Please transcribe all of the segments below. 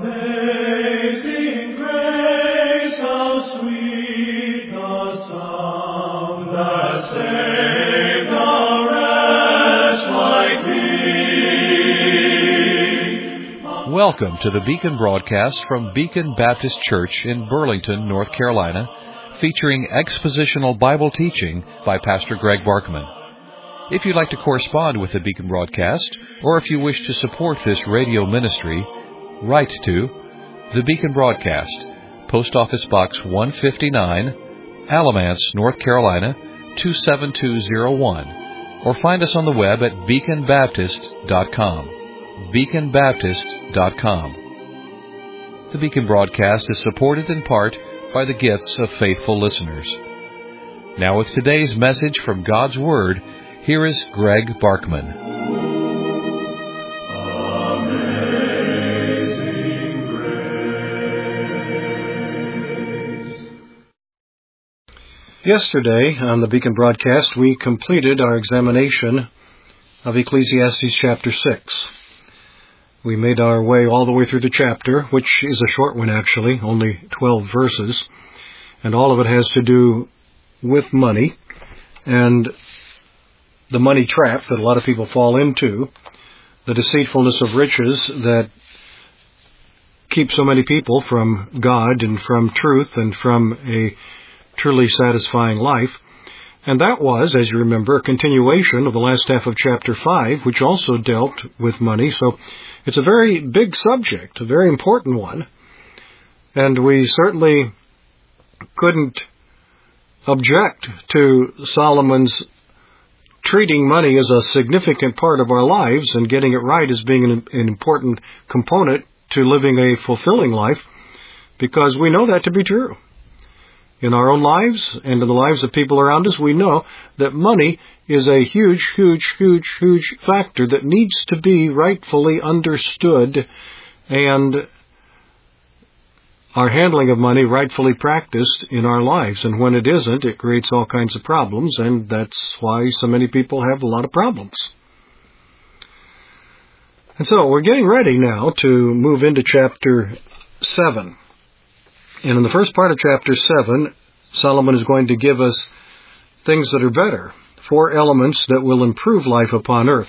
Amazing grace, how sweet the sound that saved a wretch like me. Welcome to the Beacon broadcast from Beacon Baptist Church in Burlington, North Carolina, featuring expositional Bible teaching by Pastor Greg Barkman. If you'd like to correspond with the Beacon broadcast, or if you wish to support this radio ministry, write to the Beacon Broadcast, Post Office Box 159, Alamance, North Carolina 27201, or find us on the web at beaconbaptist.com. beaconbaptist.com. The Beacon Broadcast is supported in part by the gifts of faithful listeners. Now with today's message from God's Word, here is Greg Barkman. Yesterday, on the Beacon broadcast, we completed our examination of Ecclesiastes chapter 6. We made our way all the way through the chapter, which is a short one actually, only 12 verses, and all of it has to do with money and the money trap that a lot of people fall into, the deceitfulness of riches that keep so many people from God and from truth and from a truly satisfying life. And that was, as you remember, a continuation of the last half of chapter 5, which also dealt with money. So it's a very big subject, a very important one. And we certainly couldn't object to Solomon's treating money as a significant part of our lives and getting it right as being an important component to living a fulfilling life, because we know that to be true. In our own lives and in the lives of people around us, we know that money is a huge, huge, huge, huge factor that needs to be rightfully understood and our handling of money rightfully practiced in our lives. And when it isn't, it creates all kinds of problems, and that's why so many people have a lot of problems. And so we're getting ready now to move into chapter 7. And in the first part of chapter 7, Solomon is going to give us things that are better, 4 elements that will improve life upon earth.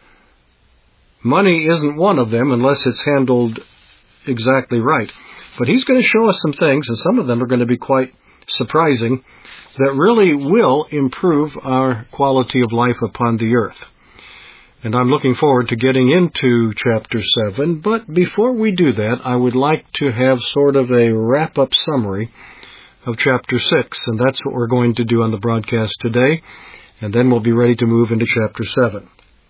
Money isn't one of them unless it's handled exactly right. But he's going to show us some things, and some of them are going to be quite surprising, that really will improve our quality of life upon the earth. And I'm looking forward to getting into chapter 7, but before we do that, I would like to have sort of a wrap-up summary of chapter 6, and that's what we're going to do on the broadcast today, and then we'll be ready to move into chapter 7.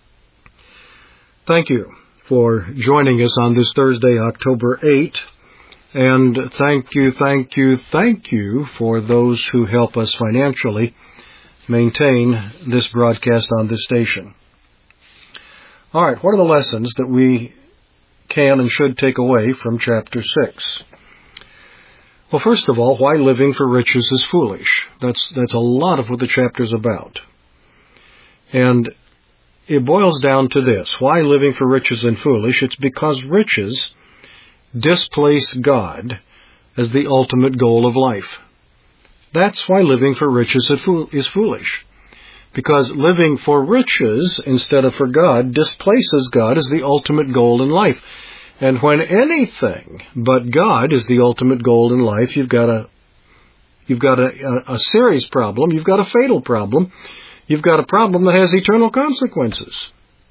Thank you for joining us on this Thursday, October 8, and thank you for those who help us financially maintain this broadcast on this station. All right, what are the lessons that we can and should take away from chapter 6? Well, first of all, why living for riches is foolish. That's a lot of what the chapter's about. And it boils down to this. Why living for riches is foolish? It's because riches displace God as the ultimate goal of life. That's why living for riches is foolish. Because living for riches instead of for God displaces God as the ultimate goal in life. And when anything but God is the ultimate goal in life, you've got a serious problem. You've got a fatal problem. You've got a problem that has eternal consequences.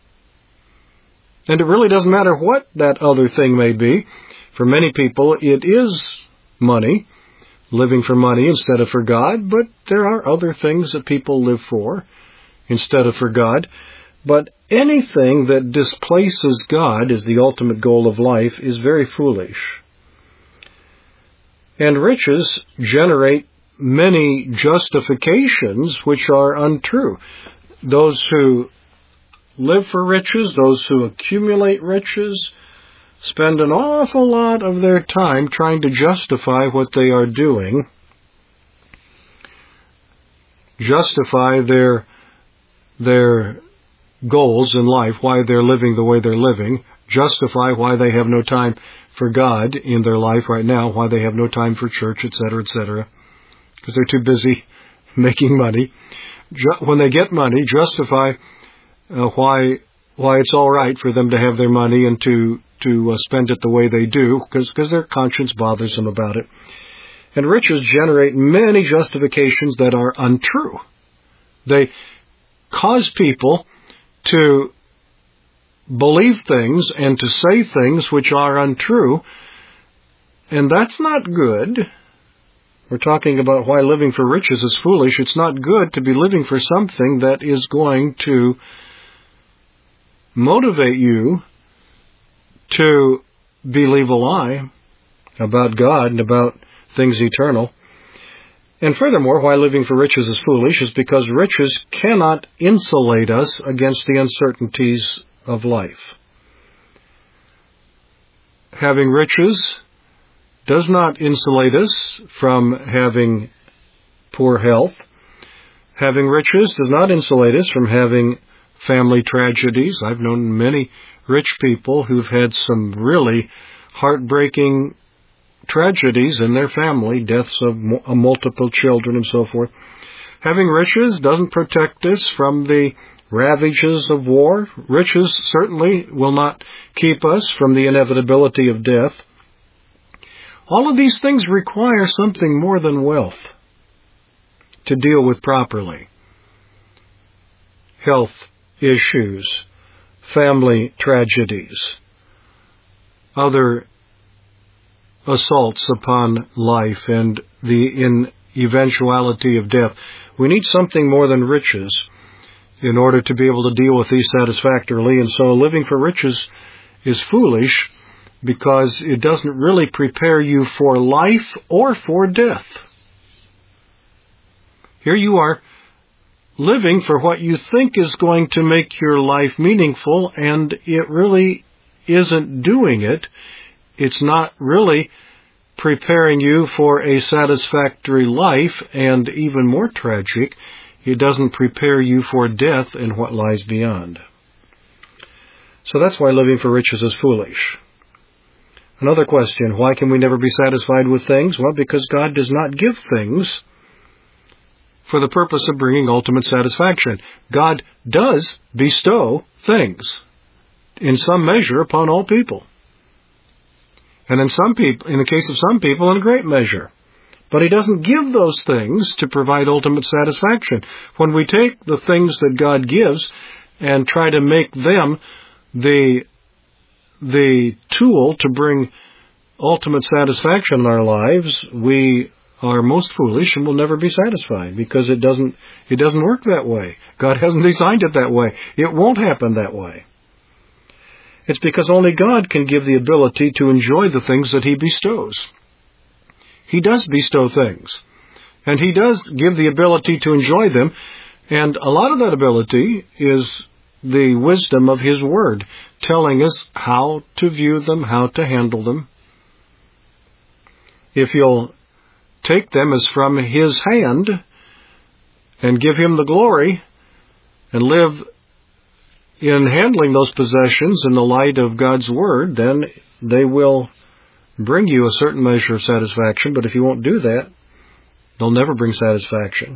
And it really doesn't matter what that other thing may be. For many people, it is money, living for money instead of for God, but there are other things that people live for instead of for God. But anything that displaces God as the ultimate goal of life is very foolish. And riches generate many justifications which are untrue. Those who live for riches, those who accumulate riches, spend an awful lot of their time trying to justify what they are doing, justify their goals in life, why they're living the way they're living, justify why they have no time for God in their life right now, why they have no time for church, etc., because they're too busy making money. When they get money, justify why it's all right for them to have their money and to spend it the way they do, because their conscience bothers them about it. And riches generate many justifications that are untrue. They cause people to believe things and to say things which are untrue, and that's not good. We're talking about why living for riches is foolish. It's not good to be living for something that is going to motivate you to believe a lie about God and about things eternal. And furthermore, why living for riches is foolish is because riches cannot insulate us against the uncertainties of life. Having riches does not insulate us from having poor health. Having riches does not insulate us from having family tragedies. I've known many rich people who've had some really heartbreaking tragedies in their family, deaths of multiple children and so forth. Having riches doesn't protect us from the ravages of war. Riches certainly will not keep us from the inevitability of death. All of these things require something more than wealth to deal with properly. Health issues, family tragedies, other assaults upon life, and the eventuality of death. We need something more than riches in order to be able to deal with these satisfactorily, and so living for riches is foolish because it doesn't really prepare you for life or for death. Here you are living for what you think is going to make your life meaningful, and it really isn't doing it. It's not really preparing you for a satisfactory life, and even more tragic, it doesn't prepare you for death and what lies beyond. So that's why living for riches is foolish. Another question, why can we never be satisfied with things? Well, because God does not give things for the purpose of bringing ultimate satisfaction. God does bestow things in some measure upon all people. And in the case of some people, in a great measure. But He doesn't give those things to provide ultimate satisfaction. When we take the things that God gives and try to make them the tool to bring ultimate satisfaction in our lives, we are most foolish and will never be satisfied, because it doesn't work that way. God hasn't designed it that way. It won't happen that way. It's because only God can give the ability to enjoy the things that He bestows. He does bestow things, and He does give the ability to enjoy them, and a lot of that ability is the wisdom of His Word, telling us how to view them, how to handle them. If you'll take them as from His hand and give Him the glory and live in handling those possessions in the light of God's Word, then they will bring you a certain measure of satisfaction. But if you won't do that, they'll never bring satisfaction.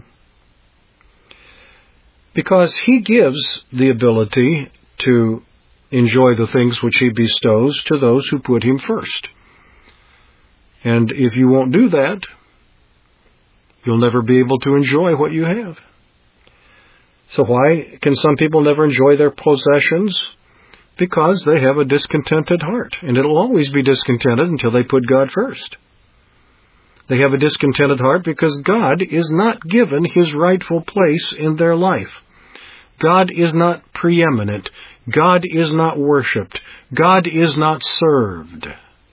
Because He gives the ability to enjoy the things which He bestows to those who put Him first. And if you won't do that, you'll never be able to enjoy what you have. So why can some people never enjoy their possessions? Because they have a discontented heart, and it'll always be discontented until they put God first. They have a discontented heart because God is not given His rightful place in their life. God is not preeminent. God is not worshipped. God is not served.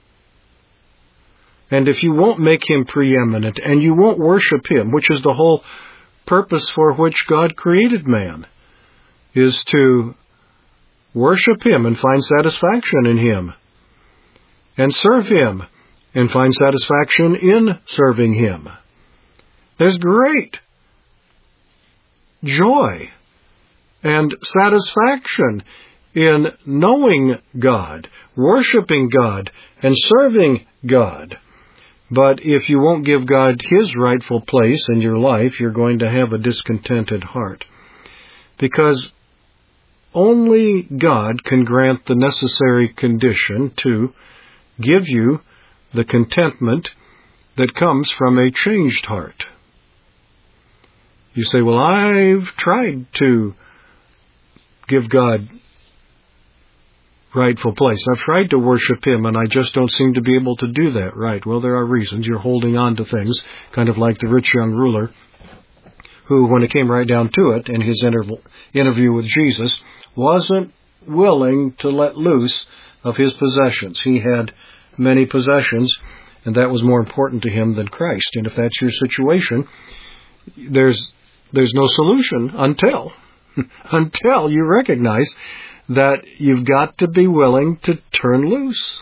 And if you won't make Him preeminent, and you won't worship Him, which is the whole purpose for which God created man, is to worship Him and find satisfaction in Him, and serve Him and find satisfaction in serving Him. There's great joy and satisfaction in knowing God, worshiping God, and serving God. But if you won't give God His rightful place in your life, you're going to have a discontented heart. Because only God can grant the necessary condition to give you the contentment that comes from a changed heart. You say, well, I've tried to give God rightful place. I've tried to worship Him, and I just don't seem to be able to do that right. Well, there are reasons. You're holding on to things, kind of like the rich young ruler, who, when it came right down to it, in his interview with Jesus, wasn't willing to let loose of his possessions. He had many possessions, and that was more important to him than Christ. And if that's your situation, there's no solution until you recognize that you've got to be willing to turn loose.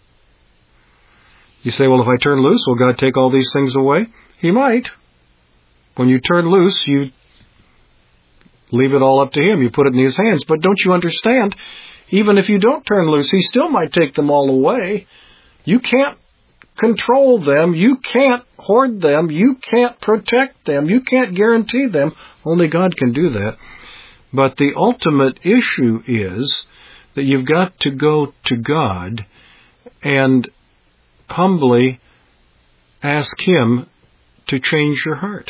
You say, well, if I turn loose, will God take all these things away? He might. When you turn loose, you leave it all up to Him. You put it in His hands. But don't you understand, even if you don't turn loose, He still might take them all away. You can't control them. You can't hoard them. You can't protect them. You can't guarantee them. Only God can do that. But the ultimate issue is that you've got to go to God and humbly ask Him to change your heart,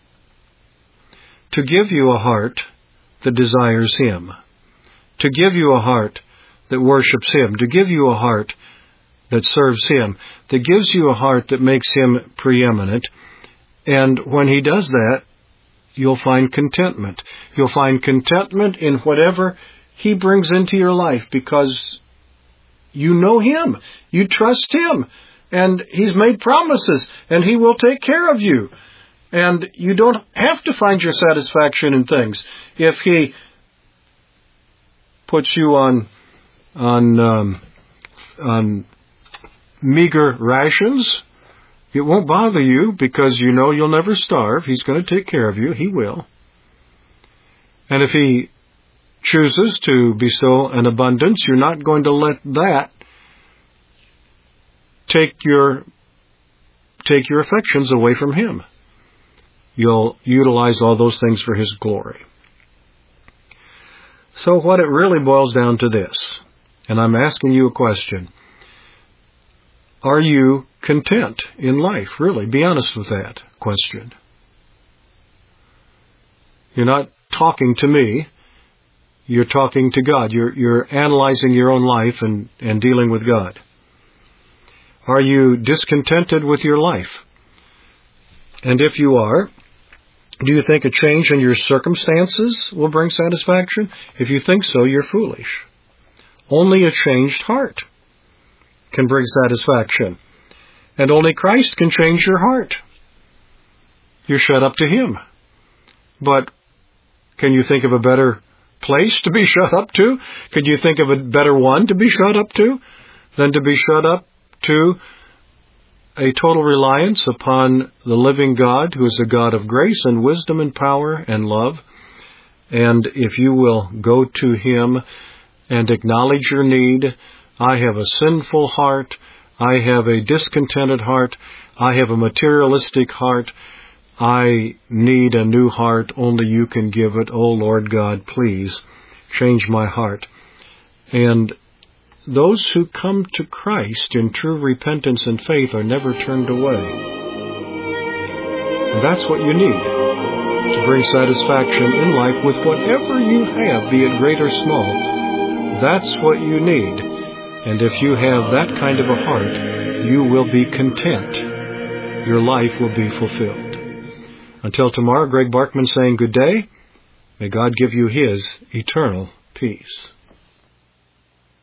to give you a heart that desires Him, to give you a heart that worships Him, to give you a heart that serves Him, that gives you a heart that makes Him preeminent. And when He does that, you'll find contentment. You'll find contentment in whatever He brings into your life because you know Him. You trust Him. And He's made promises, and He will take care of you. And you don't have to find your satisfaction in things. If He puts you on meager rations, it won't bother you because you know you'll never starve. He's going to take care of you. He will. And if He chooses to bestow an abundance, you're not going to let that take your affections away from Him. You'll utilize all those things for His glory. So what it really boils down to this, and I'm asking you a question. Are you content in life? Really, be honest with that question. You're not talking to me. You're talking to God. You're analyzing your own life and dealing with God. Are you discontented with your life? And if you are, do you think a change in your circumstances will bring satisfaction? If you think so, you're foolish. Only a changed heart can bring satisfaction. And only Christ can change your heart. You're shut up to Him. But can you think of a better place to be shut up to? Could you think of a better one to be shut up to than to be shut up to a total reliance upon the living God, who is a God of grace and wisdom and power and love? And if you will go to Him and acknowledge your need, I have a sinful heart, I have a discontented heart, I have a materialistic heart, I need a new heart, only You can give it. Oh Lord God, please change my heart. And those who come to Christ in true repentance and faith are never turned away. And that's what you need to bring satisfaction in life with whatever you have, be it great or small. That's what you need. And if you have that kind of a heart, you will be content. Your life will be fulfilled. Until tomorrow, Greg Barkman saying good day. May God give you His eternal peace.